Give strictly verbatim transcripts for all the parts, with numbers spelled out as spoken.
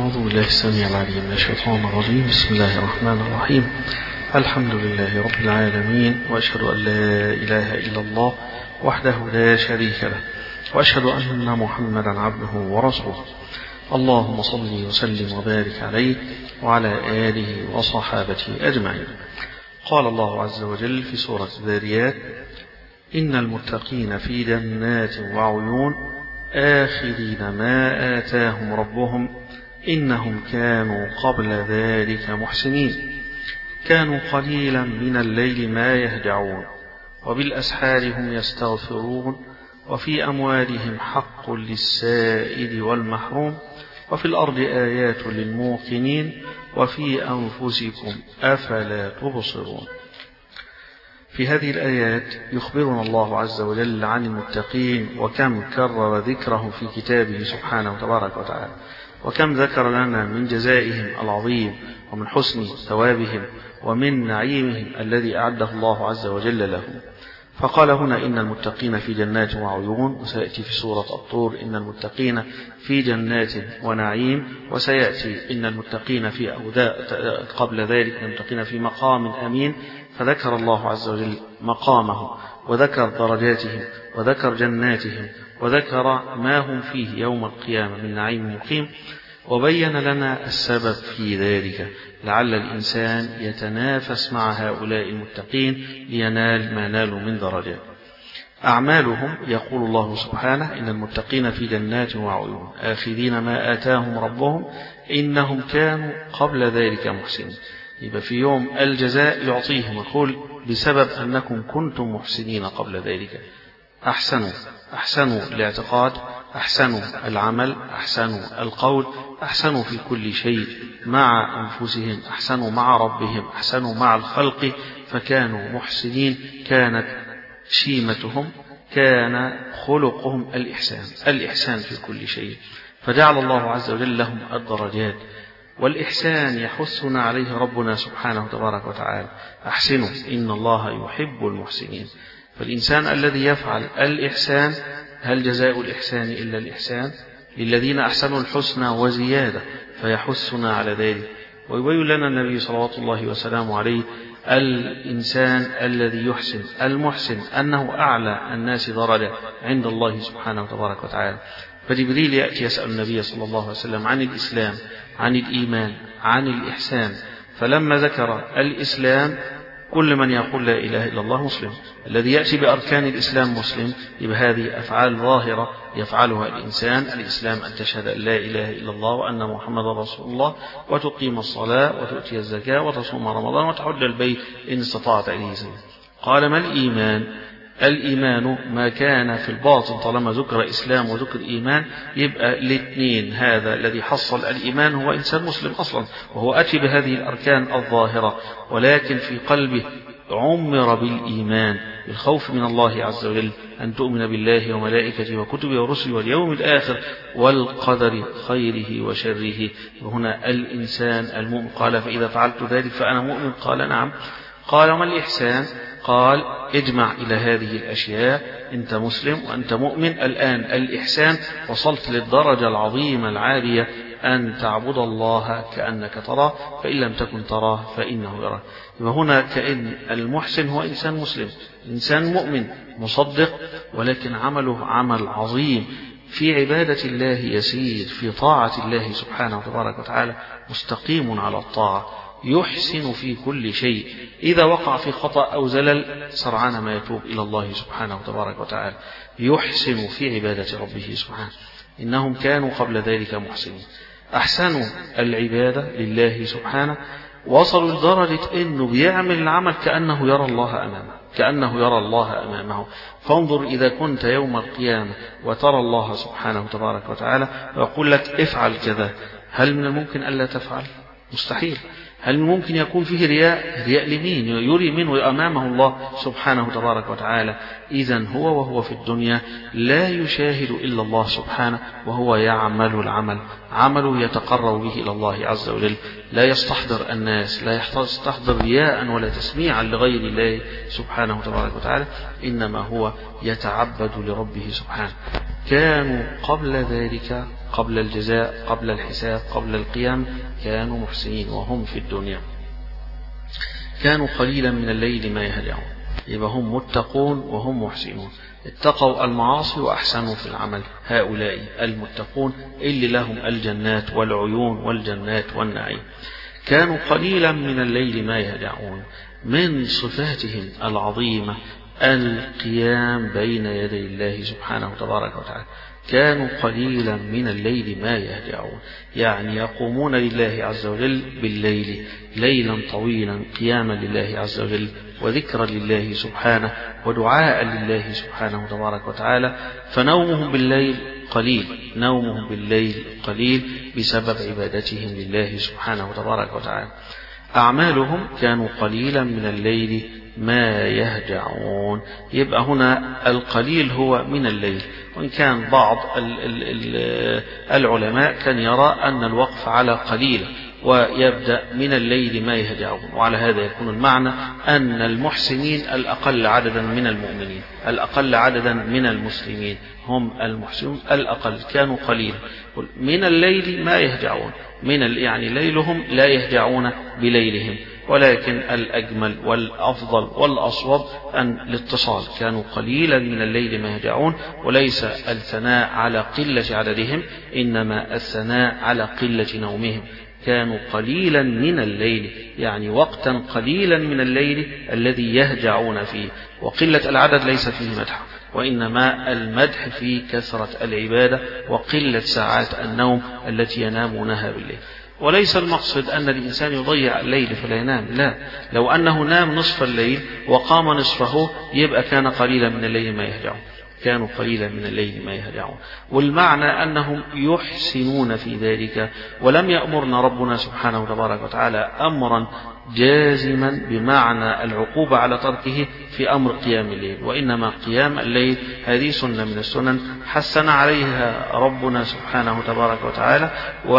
أعوذ بالله السميع العليم من الشيطان الرجيم. بسم الله الرحمن الرحيم. الحمد لله رب العالمين، وأشهد أن لا إله إلا الله وحده لا شريك له، وأشهد أن محمدا عبده ورسوله. اللهم صل وسلم وبارك عليه وعلى آله وصحابته أجمعين. قال الله عز وجل في سورة الذاريات: إن المتقين في جنات وعيون آخذين ما آتاهم ربهم إنهم كانوا قبل ذلك محسنين، كانوا قليلا من الليل ما يهجعون وبالأسحار هم يستغفرون، وفي أموالهم حق للسائل والمحروم، وفي الأرض آيات للموقنين، وفي أنفسكم أفلا تبصرون. في هذه الآيات يخبرنا الله عز وجل عن المتقين، وكم كرر ذكرهم في كتابه سبحانه وتبارك وتعالى، وكم ذكر لنا من جزائهم العظيم ومن حسن ثوابهم ومن نعيمهم الذي أعده الله عز وجل لهم. فقال هنا: إن المتقين في جنات وعيون، وسيأتي في سورة الطور: إن المتقين في جنات ونعيم، وسيأتي إن المتقين في أوداء قبل ذلك إن المتقين في مقام أمين. فذكر الله عز وجل مقامه، وذكر درجاتهم، وذكر جناتهم، وذكر ما هم فيه يوم القيامة من نعيم مقيم، وبين لنا السبب في ذلك لعل الإنسان يتنافس مع هؤلاء المتقين لينال ما نالوا من درجات أعمالهم. يقول الله سبحانه: إن المتقين في جنات وعيون آخذين ما آتاهم ربهم إنهم كانوا قبل ذلك محسنين. يبقى في يوم الجزاء يعطيهم، يقول: بسبب أنكم كنتم محسنين قبل ذلك، أحسنوا أحسنوا الاعتقاد، أحسنوا العمل، أحسنوا القول، أحسنوا في كل شيء مع أنفسهم، أحسنوا مع ربهم، أحسنوا مع الخلق، فكانوا محسنين. كانت شيمتهم، كان خلقهم الإحسان، الإحسان في كل شيء، فجعل الله عز وجل لهم الدرجات. والإحسان يحثنا عليه ربنا سبحانه وتبارك وتعالى: أحسنوا إن الله يحب المحسنين. فالإنسان الذي يفعل الإحسان، هل جزاء الإحسان إلا الإحسان؟ للذين أحسنوا الحسنى وزيادة، فيحثنا على ذلك. ويبين لنا النبي صلوات الله وسلامه عليه الإنسان الذي يحسن المحسن أنه أعلى الناس درجة عند الله سبحانه وتبارك وتعالى. فجبريل يأتي يسأل النبي صلى الله عليه وسلم عن الإسلام، عن الإيمان، عن الإحسان، فلما ذكر الإسلام كل من يقول لا إله إلا الله مسلم. الذي يأتي بأركان الإسلام مسلم. يبقى هذه أفعال ظاهرة يفعلها الإنسان. الإسلام أن تشهد أن لا إله إلا الله وأن محمد رسول الله، وتقيم الصلاة، وتؤتي الزكاة، وتصوم رمضان، وتحج البيت إن استطعت إليه سبيلا. قال: ما الإيمان؟ الإيمان ما كان في الباطن. طالما ذكر إسلام وذكر إيمان، يبقى الاثنين. هذا الذي حصل الإيمان هو إنسان مسلم أصلا، وهو أتي بهذه الأركان الظاهرة، ولكن في قلبه عمر بالإيمان، بالخوف من الله عز وجل، أن تؤمن بالله وملائكته وكتبه ورسله واليوم الآخر والقدر خيره وشره. وهنا الإنسان المؤمن قال: فإذا فعلت ذلك فأنا مؤمن. قال: نعم. قال: وما الإحسان؟ قال: اجمع إلى هذه الأشياء، أنت مسلم وأنت مؤمن. الآن الإحسان وصلت للدرجة العظيمة العالية، أن تعبد الله كأنك تراه، فإن لم تكن تراه فإنه يراك. وهنا كأن المحسن هو إنسان مسلم، إنسان مؤمن مصدق، ولكن عمله عمل عظيم، في عبادة الله يسير، في طاعة الله سبحانه وتبارك وتعالى مستقيم على الطاعة، يحسن في كل شيء. إذا وقع في خطأ أو زلل سرعان ما يتوب إلى الله سبحانه وتبارك وتعالى، يحسن في عبادة ربه سبحانه. إنهم كانوا قبل ذلك محسنين، أحسنوا العبادة لله سبحانه، وصلوا لدرجة أنه بيعمل العمل كأنه يرى الله أمامه، كأنه يرى الله أمامه. فانظر إذا كنت يوم القيامة وترى الله سبحانه وتبارك وتعالى ويقول لك: افعل كذا، هل من الممكن ألا تفعل؟ مستحيل. هل ممكن يكون فيه رياء؟ رياء لمين؟ يري منه أمامه الله سبحانه تبارك وتعالى. إذن هو وهو في الدنيا لا يشاهد إلا الله سبحانه، وهو يعمل العمل، عمله يتقرب به إلى الله عز وجل، لا يستحضر الناس، لا يستحضر رياء ولا تسميعا لغير الله سبحانه تبارك وتعالى، إنما هو يتعبد لربه سبحانه. كانوا قبل ذلك قبل الجزاء قبل الحساب قبل القيام كانوا محسنين وهم في الدنيا. كانوا قليلا من الليل ما يهجعون، يبقى هم متقون وهم محسنون، اتقوا المعاصي وأحسنوا في العمل، هؤلاء المتقون اللي لهم الجنات والعيون والجنات والنعيم. كانوا قليلا من الليل ما يهجعون، من صفاتهم العظيمة القيام بين يدي الله سبحانه تبارك وتعالى. كانوا قليلا من الليل ما يهجعون، يعني يقومون لله عز وجل بالليل ليلا طويلا قياما لله عز وجل وذكرا لله سبحانه ودعاء لله سبحانه تبارك وتعالى. فنومهم بالليل قليل، نومهم بالليل قليل بسبب عبادتهم لله سبحانه تبارك وتعالى. أعمالهم كانوا قليلا من الليل ما يهجعون، يبقى هنا القليل هو من الليل، وإن كان بعض العلماء كان يرى أن الوقف على قليل ويبدأ من الليل ما يهجعون، وعلى هذا يكون المعنى أن المحسنين الأقل عددا من المؤمنين، الأقل عددا من المسلمين هم المحسنون الأقل، كانوا قليلا من الليل ما يهجعون، من يعني ليلهم لا يهجعون بليلهم، ولكن الأجمل والأفضل والأصوب أن الاتصال، كانوا قليلا من الليل ما يهجعون، وليس الثناء على قلة عددهم إنما الثناء على قلة نومهم. كانوا قليلا من الليل يعني وقتا قليلا من الليل الذي يهجعون فيه، وقلة العدد ليس فيه مدح، وإنما المدح في كثرة العبادة وقلة ساعات النوم التي ينامونها بالليل. وليس المقصد أن الإنسان يضيع الليل فلا ينام، لا، لو أنه نام نصف الليل وقام نصفه يبقى كان قليلا من الليل ما يهجعون، كانوا قليلا من الليل ما يهجعون. والمعنى أنهم يحسنون في ذلك، ولم يأمرنا ربنا سبحانه وتبارك وتعالى أمرا جازما بمعنى العقوبة على تركه في أمر قيام الليل، وإنما قيام الليل هذه سنة من السنن حسن عليها ربنا سبحانه وتبارك وتعالى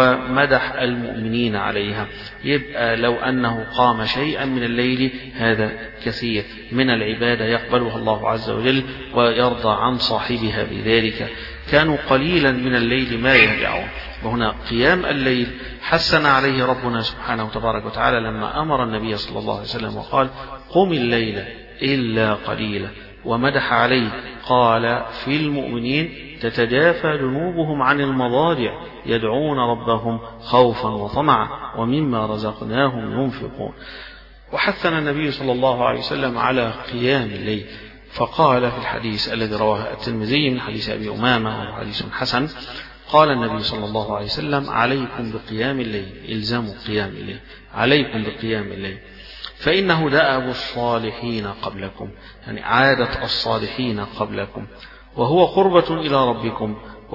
ومدح المؤمنين عليها. يبقى لو أنه قام شيئا من الليل هذا كثير من العبادة يقبلها الله عز وجل ويرضى عن صاحبها بذلك. كانوا قليلا من الليل ما يهجعون، وهنا قيام الليل حسن عليه ربنا سبحانه وتبارك وتعالى لما أمر النبي صلى الله عليه وسلم وقال قم الليل إلا قليلا، ومدح عليه قال في المؤمنين تتجافى جنوبهم عن المضاجع يدعون ربهم خوفا وطمعا ومما رزقناهم ينفقون. وحثنا النبي صلى الله عليه وسلم على قيام الليل، فقال في الحديث الذي رواه الترمذي من حديث أبي أمامة وهو حديث حسن، قال النبي صلى الله عليه وسلم عليكم بقيام الليل، إلزموا قيام الليل، عليكم بقيام الليل، فإنه دأب الصالحين قبلكم، يعني عادة الصالحين قبلكم، وهو قربة إلى ربكم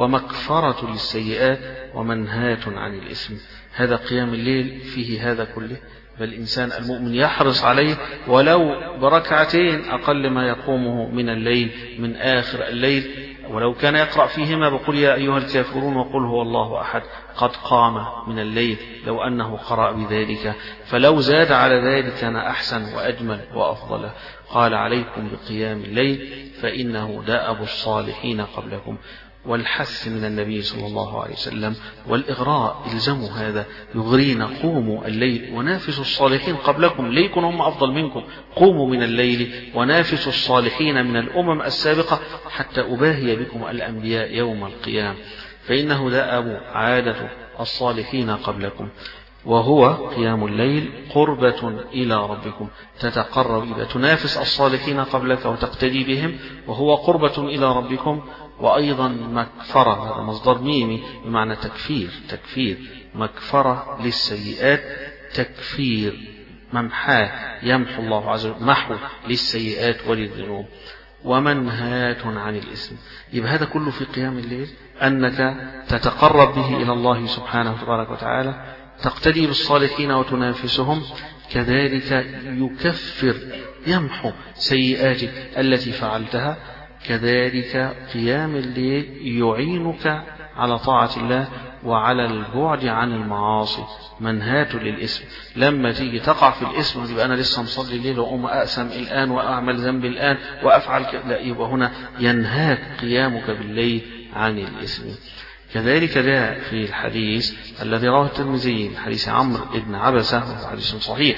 ومكفرة للسيئات ومنهاة عن الإثم. هذا قيام الليل فيه هذا كله، فالإنسان المؤمن يحرص عليه ولو بركعتين أقل ما يقومه من الليل من آخر الليل، ولو كان يقرأ فيهما بقول يا أيها الكافرون وقل هو الله أحد قد قام من الليل، لو أنه قرأ بذلك، فلو زاد على ذلك كان أحسن وأجمل وأفضل. قال عليكم بقيام الليل فإنه دأب الصالحين قبلكم، والحث من النبي صلى الله عليه وسلم والإغراء، الزموا هذا، يغرينا قوموا الليل ونافسوا الصالحين قبلكم، ليكن هم أفضل منكم، قوموا من الليل ونافسوا الصالحين من الأمم السابقة حتى أباهي بكم الأنبياء يوم القيامة، فإنه دأب عادة الصالحين قبلكم، وهو قيام الليل قربة إلى ربكم، تتقرب إذا تنافس الصالحين قبلك وتقتدي بهم، وهو قربة إلى ربكم، وأيضا مكفرة، هذا مصدر ميمي بمعنى تكفير، تكفير مكفرة للسيئات، تكفير ممحاه، يمحو الله عز وجل محو للسيئات وللذنوب، ومنهاة عن الإثم. يبقى هذا كله في قيام الليل، أنك تتقرب به إلى الله سبحانه وتبارك وتعالى، تقتدي بالصالحين وتنافسهم، كذلك يكفر يمحو سيئاتك التي فعلتها. كذلك قيام الليل يعينك على طاعة الله وعلى البعد عن المعاصي، منهاة للإثم. لما تيجي تقع في الإثم يبقى أنا لسه مصلي الليل وأقوم أقسم الآن وأعمل ذنب الآن وأفعل كذا، لا، يبقى هنا ينهاك قيامك بالليل عن الإثم. كذلك جاء في الحديث الذي رواه الترمذي من حديث عمرو بن عبسة وهو حديث صحيح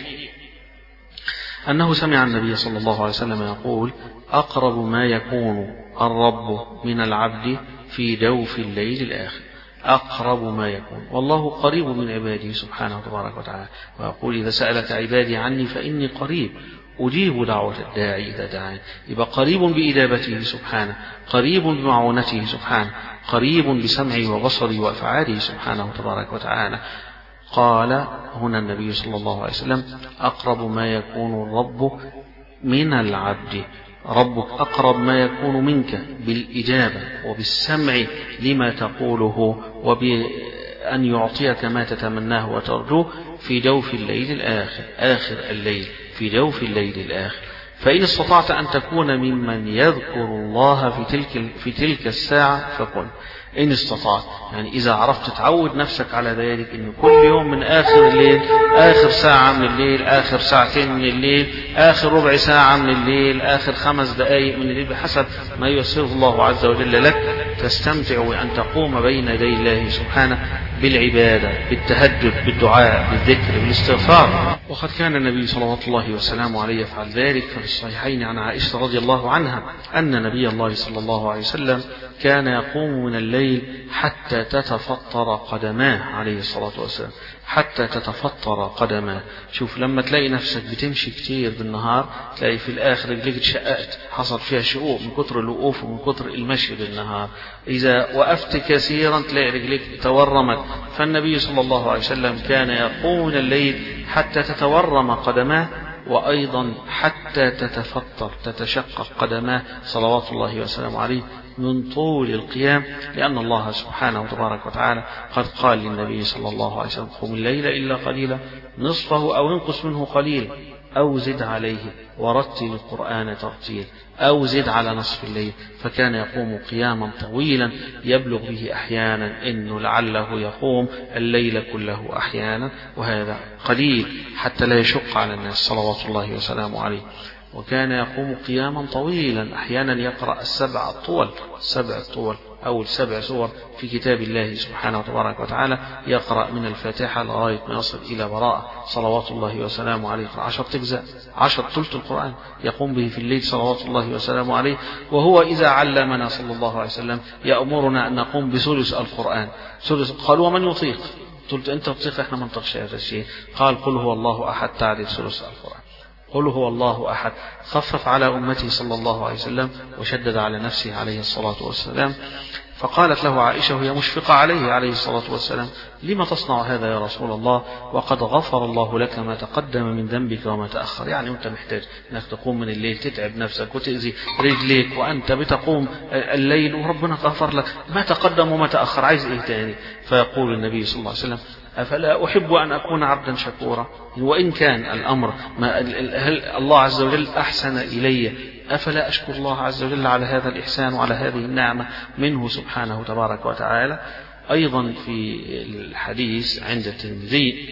أنه سمع النبي صلى الله عليه وسلم يقول: أقرب ما يكون الرب من العبد في جوف الليل الآخر. أقرب ما يكون، والله قريب من عباده سبحانه تبارك وتعالى، ويقول: إذا سألك عبادي عني فإني قريب أجيب دعوة الداعي إذا دعاني. يبقى قريب بإجابته سبحانه، قريب بمعونته سبحانه، قريب بسمعه وبصره وأفعاله سبحانه تبارك وتعالى. قال هنا النبي صلى الله عليه وسلم: أقرب ما يكون الرب من العبد. ربك أقرب ما يكون منك بالإجابة وبالسمع لما تقوله وبأن يعطيك ما تتمناه وترجوه في جوف الليل الآخر، آخر الليل، في جوف الليل الآخر. فإن استطعت أن تكون ممن يذكر الله في تلك في تلك الساعة فكن، إن استطعت. يعني إذا عرفت تعود نفسك على ذلك، إن كل يوم من آخر الليل، آخر ساعة من الليل، آخر ساعتين من الليل، آخر ربع ساعة من الليل، آخر خمس دقائق من الليل، بحسب ما ييسره الله عز وجل لك، تستمتع بأن تقوم بين يدي الله سبحانه بالعبادة، بالتهجد، بالدعاء، بالذكر، بالاستغفار. وقد كان النبي صلوات الله وسلامه عليه يفعل ذلك. ففي الصحيحين عن عائشة رضي الله عنها أن نبي الله صلى الله عليه وسلم كان يقوم من الليل حتى تتفطر قدماه عليه الصلاة والسلام، حتى تتفطر قدماه. شوف لما تلاقي نفسك بتمشي كتير بالنهار، تلاقي في الآخر رجليك اتشققت، حصل فيها شقوق من كتر الوقوف ومن كتر المشي بالنهار. إذا وقفت كثيرا تلاقي رجليك تورمت. فالنبي صلى الله عليه وسلم كان يقوم من الليل حتى تتورم قدماه، وأيضا حتى تتفطر، تتشقق قدماه صلوات الله وسلامه عليه من طول القيام، لأن الله سبحانه تبارك وتعالى قد قال للنبي صلى الله عليه وسلم: قم الليل إلا قليلا نصفه أو انقص منه قليلا أو زد عليه ورتل القرآن ترتيلا، أو زد على نصف الليل. فكان يقوم قياما طويلا يبلغ به أحيانا إنه لعله يقوم الليل كله أحيانا، وهذا قليل حتى لا يشق على الناس صلوات الله وسلامه عليه. وكان يقوم قياما طويلا، أحيانا يقرأ السبع الطول، السبع الطول أو السبع سور في كتاب الله سبحانه وتبارك وتعالى، يقرأ من الفاتحة لغاية ما يصل إلى براءة صلوات الله وسلامه عليه. عشر تجزاء، عشر ثلث القرآن يقوم به في الليل صلوات الله وسلامه عليه. وهو إذا علمنا صلى الله عليه وسلم يأمرنا أن نقوم بثلث القرآن. ثلث، قالوا: ومن يطيق؟ قلت: أنت تطيق، إحنا ما نطيقش هذا الشيء. قال: قل هو الله أحد تعدل ثلث القرآن. قل هو الله أحد. خفف على أمته صلى الله عليه وسلم وشدد على نفسه عليه الصلاة والسلام. فقالت له عائشة وهي مشفقة عليه عليه الصلاة والسلام: لما تصنع هذا يا رسول الله وقد غفر الله لك ما تقدم من ذنبك وما تأخر؟ يعني أنت محتاج أنك تقوم من الليل تتعب نفسك وتأذي رجليك وأنت بتقوم الليل وربنا غفر لك ما تقدم وما تأخر، عايز إيه تاني؟ فيقول النبي صلى الله عليه وسلم: أفلا أحب أن أكون عبدا شكورا؟ وإن كان الأمر ما الله عز وجل أحسن إلي، أفلا أشكر الله عز وجل على هذا الإحسان وعلى هذه النعمة منه سبحانه تبارك وتعالى. أيضا في الحديث عند الترمذي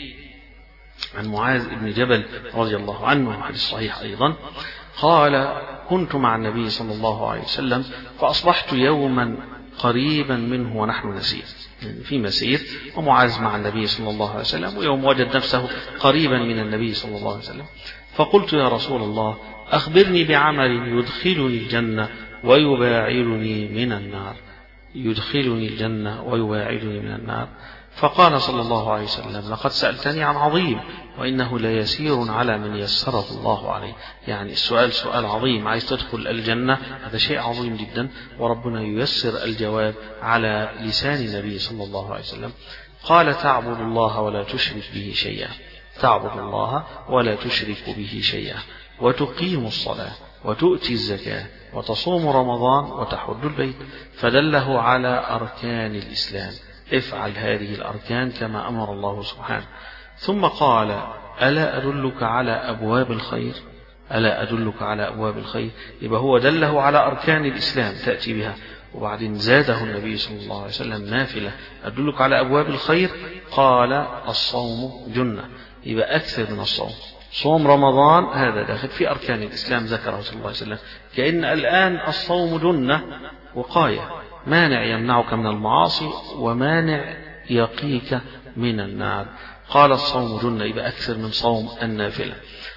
عن معاذ بن جبل رضي الله عنه، حديث صحيح أيضا، قال: كنت مع النبي صلى الله عليه وسلم فأصبحت يوما قريبا منه ونحن نسير، في مسير ومعاذ مع النبي صلى الله عليه وسلم، ويوم وجد نفسه قريبا من النبي صلى الله عليه وسلم، فقلت: يا رسول الله أخبرني بعمل يدخلني الجنة ويباعدني من النار، يدخلني الجنة ويباعدني من النار. فقال صلى الله عليه وسلم: لقد سألتني عن عظيم وإنه ليسير على من يسره الله عليه. يعني السؤال سؤال عظيم، عايز تدخل الجنة، هذا شيء عظيم جدا، وربنا ييسر الجواب على لسان النبي صلى الله عليه وسلم. قال: تعبد الله ولا تشرك به شيئا، تعبد الله ولا تشرك به شيئا، وتقيم الصلاة وتؤتي الزكاة وتصوم رمضان وتحج البيت. فدله على أركان الإسلام، افعل هذه الأركان كما أمر الله سبحانه. ثم قال: ألا أدلك على أبواب الخير؟ ألا أدلك على أبواب الخير؟ يبقى هو دله على أركان الإسلام تأتي بها، وبعدين زاده النبي صلى الله عليه وسلم نافلة: أدلك على أبواب الخير؟ قال: الصوم جنة. يبقى أكثر من الصوم، صوم رمضان هذا داخل في أركان الإسلام ذكره صلى الله عليه وسلم. كأن الآن الصوم جنة وقاية، مانع يمنعك من المعاصي ومانع يقيك من النار. قال الصوم جنة، يبقى أكثر من صوم النافلة.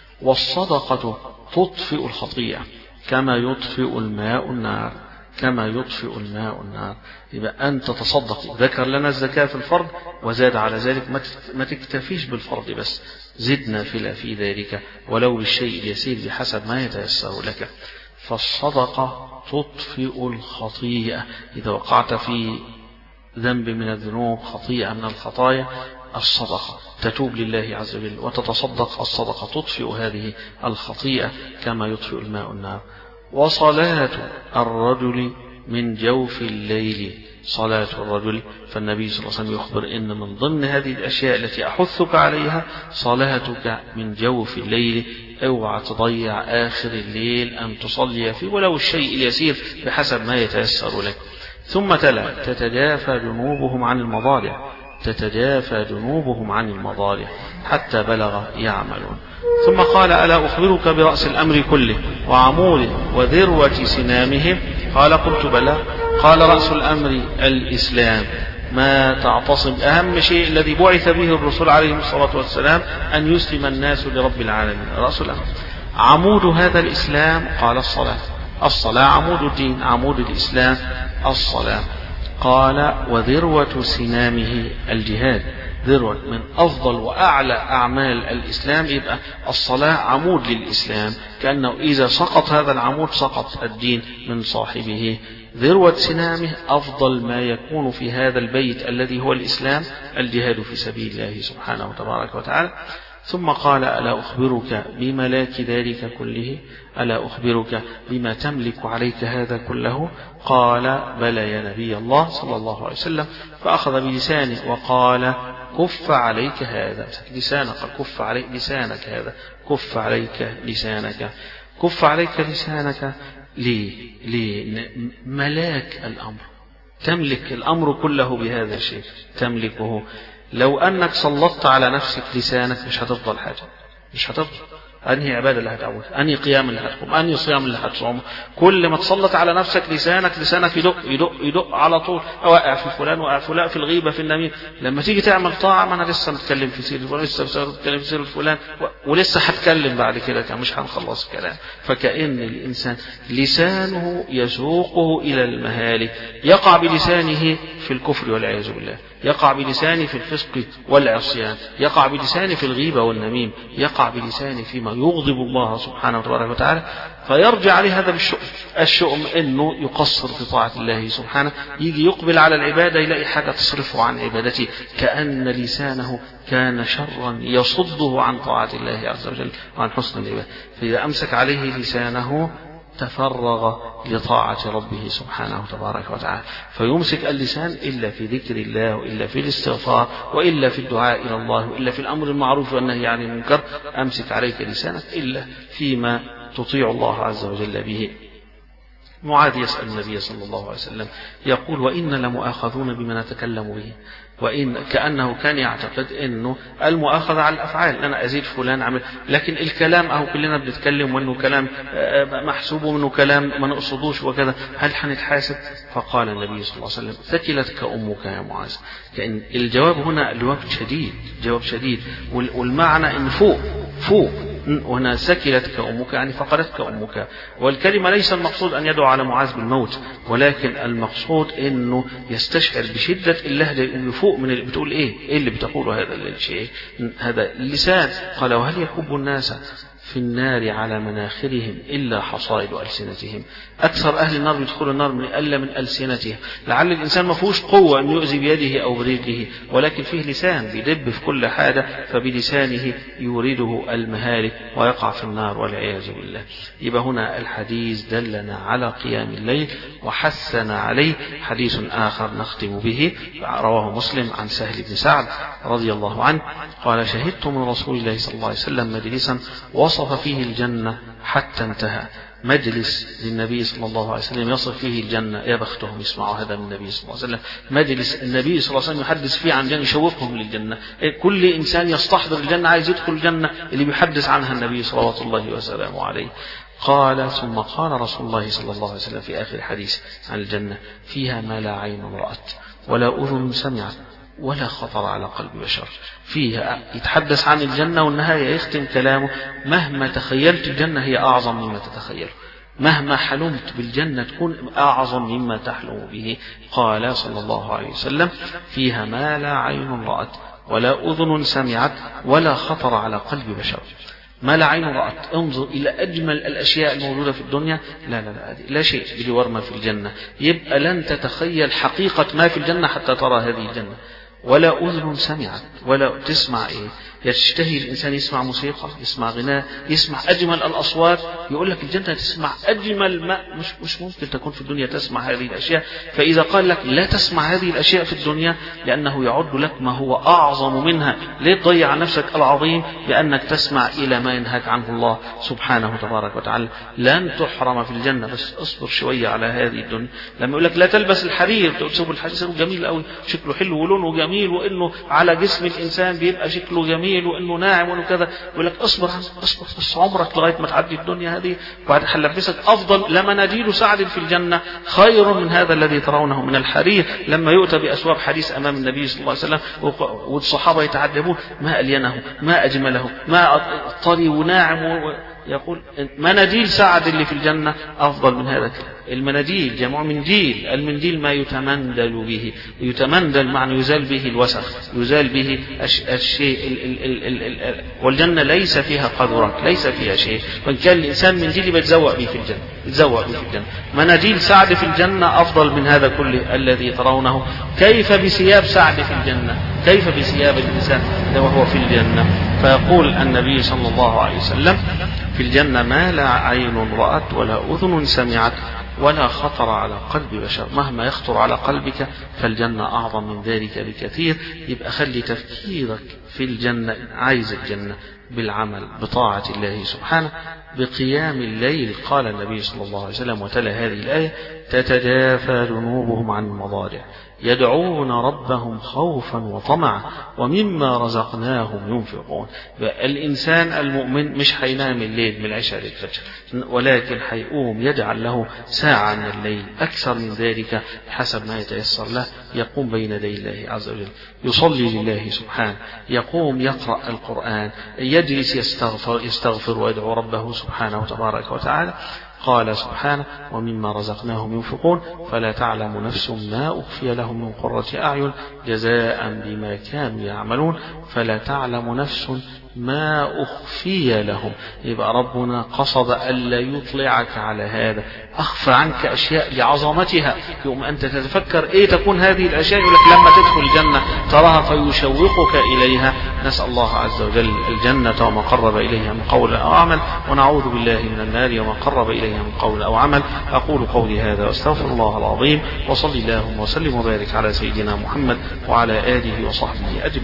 والصدقة تطفئ الخطيئة كما يطفئ الماء النار، كما يطفئ الماء النار. يبقى أن تتصدق. ذكر لنا الزكاة في الفرض وزاد على ذلك، ما تكتفيش بالفرض بس، زد نافلة في ذلك ولو بالشيء اليسير بحسب ما يتيسر لك. فالصدقة تطفئ الخطيئة. إذا وقعت في ذنب من الذنوب، خطيئة من الخطايا، الصدقة تتوب لله عز وجل وتتصدق، الصدقة تطفئ هذه الخطيئة كما يطفئ الماء النار. وصلاة الرجل من جوف الليل، صلاة الرجل، فالنبي صلى الله عليه وسلم يخبر إن من ضمن هذه الأشياء التي أحثك عليها صلاتك من جوف الليل. اوعى تضيع آخر الليل أن تصلي فيه ولو الشيء اليسير بحسب ما يتيسر لك. ثم تلا تتجافى جنوبهم عن المضاجع، تتجافى جنوبهم عن المضاجع حتى بلغ يعملون. ثم قال ألا أخبرك برأس الأمر كله وعموده وذروة سنامه؟ قال قلت بلى. قال رأس الأمر الإسلام، ما تعتصم، أهم شيء الذي بعث به الرسول عليهم الصلاة والسلام أن يسلم الناس لرب العالمين، رأس الأمر. عمود هذا الإسلام قال الصلاة، الصلاة عمود الدين، عمود الإسلام الصلاة. قال وذروة سنامه الجهاد، ذروة من أفضل وأعلى أعمال الإسلام، يبقى الصلاة عمود للإسلام، كأنه إذا سقط هذا العمود سقط الدين من صاحبه. ذروة سنامه أفضل ما يكون في هذا البيت الذي هو الإسلام، الجهاد في سبيل الله سبحانه وتبارك وتعالى. ثم قال ألا أخبرك بملاك ذلك كله؟ ألا أخبرك بما تملك عليك هذا كله؟ قال بلى يا نبي الله صلى الله عليه وسلم. فأخذ بلسانه وقال كف عليك هذا، لسانك، كف عليك لسانك هذا، كف عليك لسانك، كف عليك لسانك. ليه؟ ليه؟ ملاك الأمر، تملك الأمر كله بهذا الشيء، تملكه. لو أنك سلطت على نفسك لسانك مش هتفضل حاجة، مش هتفضل. أنهي عبادة اللي هتعود، أنهي قيام اللي هتقوم، أنهي صيام اللي هتصوم. كل ما تسلط على نفسك لسانك، لسانك يدق يدق يدق على طول، واقع في فلان، واقع في فلان، في الغيبة، في النميمة. لما تيجي تعمل طاعة، ما أنا لسه متكلم في سير فلان، لسه متكلم في سير فلان، ولسه هتكلم بعد كده، مش هنخلص الكلام. فكأن الإنسان لسانه يسوقه إلى المهالك، يقع بلسانه في الكفر والعياذ بالله، يقع بلسانه في الفسق والعصيان، يقع بلسانه في الغيبة والنميم، يقع بلسانه فيما يغضب الله سبحانه وتعالى. فيرجع عليه هذا بالشؤم، الشؤم انه يقصر في طاعة الله سبحانه، يجي يقبل على العبادة يلاقي حاجة تصرفه عن عبادته، كأن لسانه كان شرا يصده عن طاعة الله عز وجل وعن حسن العبادة. فإذا أمسك عليه لسانه تفرغ لطاعة ربه سبحانه تبارك وتعالى. فيمسك اللسان إلا في ذكر الله، وإلا في الاستغفار، وإلا في الدعاء إلى الله، وإلا في الأمر المعروف والنهي عن المنكر. أمسك عليك لسانك إلا فيما تطيع الله عز وجل به. معاذ يسأل النبي صلى الله عليه وسلم يقول وإن لمؤاخذون بما نتكلم به، وإن كأنه كان يعتقد أنه المؤاخذة على الأفعال، أنا أزيد فلان عمل، لكن الكلام أهو كلنا بنتكلم وأنه كلام محسوب وأنه كلام ما نقصدوش وكذا، هل حنتحاسب؟ فقال النبي صلى الله عليه وسلم ثكلتك أمك يا معاذ. كأن الجواب هنا الجواب شديد، جواب شديد، والمعنى إن فوق فوق وهنا سكلتك أمك يعني فقدتك أمك. والكلمة ليس المقصود أن يدعو على معاذ بالموت، ولكن المقصود أنه يستشعر بشدة اللهجة، يقول فوق من اللي بتقول إيه إيه اللي بتقوله هذا الشيء، هذا اللسان. قال وهل يكب الناس في النار على مناخرهم إلا حصائد ألسنتهم؟ أكثر أهل النار يدخلوا النار من إلا من ألسنتهم. لعل الإنسان ما فيهوش قوة أن يؤذي بيده أو برجله، ولكن فيه لسان بيدب في كل حاجة، فبلسانه يورده المهالك ويقع في النار والعياذ بالله. يبقى هنا الحديث دلنا على قيام الليل وحثنا عليه. حديث آخر نختم به رواه مسلم عن سهل بن سعد رضي الله عنه قال شهدت من رسول الله صلى الله عليه وسلم مجلسا وصف فيه الجنة حتى انتهى. مجلس للنبي صلى الله عليه وسلم يصف فيه الجنة، يا بختهم يسمعوا هذا من النبي صلى الله عليه وسلم. مجلس النبي صلى الله عليه وسلم يحدث فيه عن جنة، يشوقهم للجنة. كل إنسان يستحضر الجنة عايز يدخل الجنة اللي بيحدث عنها النبي صلى الله عليه وسلم. قال ثم قال رسول الله صلى الله عليه وسلم في آخر حديث عن الجنة فيها ما لا عين رأت ولا أذن سمعت ولا خطر على قلب بشر. فيها يتحدث عن الجنة، والنهاية يختم كلامه مهما تخيلت الجنة هي أعظم مما تتخيل، مهما حلمت بالجنة تكون أعظم مما تحلم به. قال صلى الله عليه وسلم فيها ما لا عين رأت ولا أذن سمعت ولا خطر على قلب بشر. ما لا عين رأت، انظر إلى أجمل الأشياء الموجودة في الدنيا، لا لا لا لا شيء بجوار ما في الجنة، يبقى لن تتخيل حقيقة ما في الجنة حتى ترى هذه الجنة. ولا أذن سمعت، ولا تسمع إيه، يشتهي الإنسان يسمع موسيقى، يسمع غناء، يسمع أجمل الأصوات، يقول لك الجنة تسمع أجمل ما، مش مش ممكن تكون في الدنيا تسمع هذه الأشياء. فإذا قال لك لا تسمع هذه الأشياء في الدنيا لأنه يعد لك ما هو أعظم منها، ليه تضيع نفسك العظيم بأنك تسمع إلى ما ينهاك عنه الله سبحانه تبارك وتعالى؟ لن تحرم في الجنة، بس اصبر شوية على هذه الدنيا. لما يقول لك لا تلبس الحرير، تقول الحرير جميل قوي، شكله حلو ولونه جميل، وإنه على جسم الإنسان بيبقى شكله جميل وإنه ناعم وإنه كذا، يقول لك اصبر اصبر بس عمرك لغاية ما تعدي الدنيا هذه، وبعد هنلبسك أفضل لمناديل سعد في الجنة خير من هذا الذي ترونه من الحرير. لما يؤتى بأسواب حديث أمام النبي صلى الله عليه وسلم والصحابة يتعجبون ما ألينه ما أجمله ما طري وناعم، يقول مناديل سعد اللي في الجنة أفضل من هذا. المناديل جمع منديل، المنديل ما يتمندل به، يتمندل معنى يزال به الوسخ، يزال به الشيء، والجنة ليس فيها قذرة، ليس فيها شيء، وإن كان الإنسان منديل يتزوق به في الجنة، يتزوق به في الجنة. مناديل سعد في الجنة أفضل من هذا كله الذي ترونه. كيف بثياب سعد في الجنة؟ كيف بثياب الإنسان وهو في الجنة؟ فيقول النبي صلى الله عليه وسلم في الجنة ما لا عين رأت ولا أذن سمعت ولا خطر على قلب بشر. مهما يخطر على قلبك فالجنة أعظم من ذلك بكثير. يبقى خلي تفكيرك في الجنة، عايز الجنة بالعمل بطاعة الله سبحانه بقيام الليل. قال النبي صلى الله عليه وسلم وتلا هذه الآية تتجافى جنوبهم عن المضاجع يدعون ربهم خوفا وطمعا ومما رزقناهم ينفقون. الإنسان المؤمن مش هينام الليل من العشاء للفجر، ولكن هيقوم يجعل له ساعة من الليل أكثر من ذلك حسب ما يتيسر له، يقوم بين يدي الله عز وجل يصلي لله سبحانه، يقوم يقرأ القرآن، يجلس يستغفر, يستغفر ويدعو ربه سبحانه وتبارك وتعالى. قال سبحانه ومما رزقناهم ينفقون فلا تعلم نفس ما أخفي لهم من قرة أعين جزاء بما كانوا يعملون. فلا تعلم نفس ما أخفي لهم، يبقى ربنا قصد ألا يطلعك على هذا، أخفى عنك أشياء لعظمتها، يوم أنت تتفكر إيه تكون هذه الأشياء، يقول لك لما تدخل الجنة تراها فيشوقك إليها. نسأل الله عز وجل الجنة وما قرب إليها من قول أو عمل، ونعوذ بالله من النار وما قرب إليها من قول أو عمل. أقول قولي هذا واستغفر الله العظيم، وصلي اللهم وسلم وبارك على سيدنا محمد وعلى آله وصحبه أجمعين.